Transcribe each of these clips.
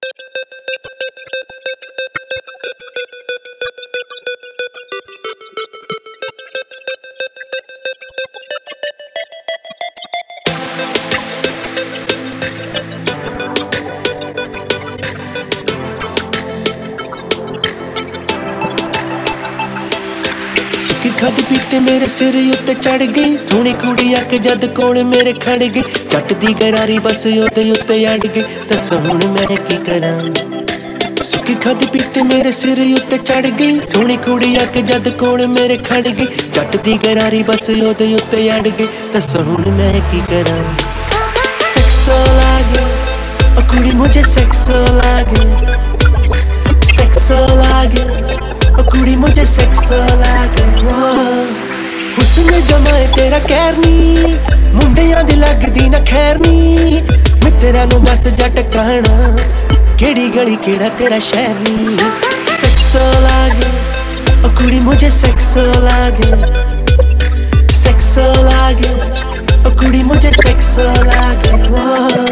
खादी पीते मेरे सिर उत्ते चढ़ गई सोहनी कुड़ी आके जद कोल मेरे खड़ गई जट दी गरारी बस ओदे उत्ते अड़ गई दस हुण मैं की करां। सुखी खादी पीते मेरे सिर उत्ते चढ़ गई सोहनी कुड़ी आके जद कोल मेरे खड़ गई जट दी गरारी बस ओदे उत्ते अड़ गई दस हुण मैं की करां। सेक्स लागे ओ कुड़ी मुझे सेक्स लागे, सेक्स लागे ओ कुड़ी मुझे सेक्स लागे। हुस्न जमाए तेरा कहर नी मुंडियां दी लगदी ना खैर नी मित्तरां नूं दस जट कहना केड़ी गली केड़ा तेरा शहर नी। सेक्स लागे ओ कुड़ी मुझे सेक्स लागे, सेक्स लागे ओ कुड़ी मुझे सेक्स लागे।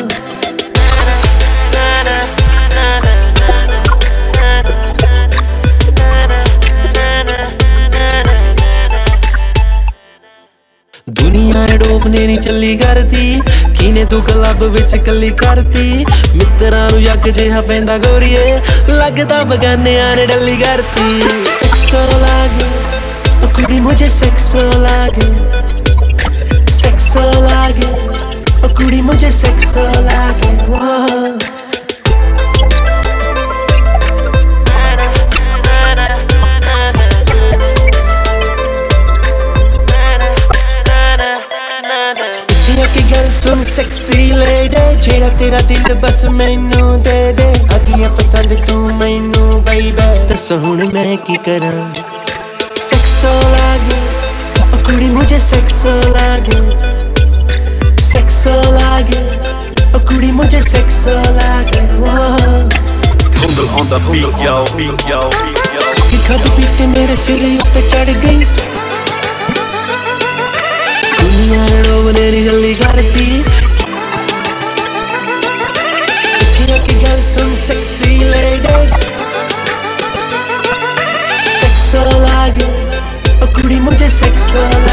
दुनिया डोबने नी चली करती किने तू क्लब विच कली करती मित्तरां नूं जग जिहा पैंदा गोरीए लगदा बगानियां ने डली करती। सेक्स लागे ओ कुड़ी मुझे सेक्स लागे, सेक्स लागे ओ कुड़ी मुझे सेक्स लागे। सुन सेक्सी लेडी जेड़ा तेरा दिल बस मैनू दे दे अगियां पसंद तू मैनू बेबी दस हुण मैं की करां। सेक्स लागे ओ कुड़ी मुझे सेक्स लागे, सेक्स लागे ओ कुड़ी मुझे सेक्स लागे। on the beat, yo, beat, yo, beat, yo. सुखी खादी पीते मेरे सिर उत्ते चढ़ गई दुनिया डोबने नी चली करती की गल सुन सेक्सी लेडी। सेक्स लागे ओ कुड़ी मुझे सेक्स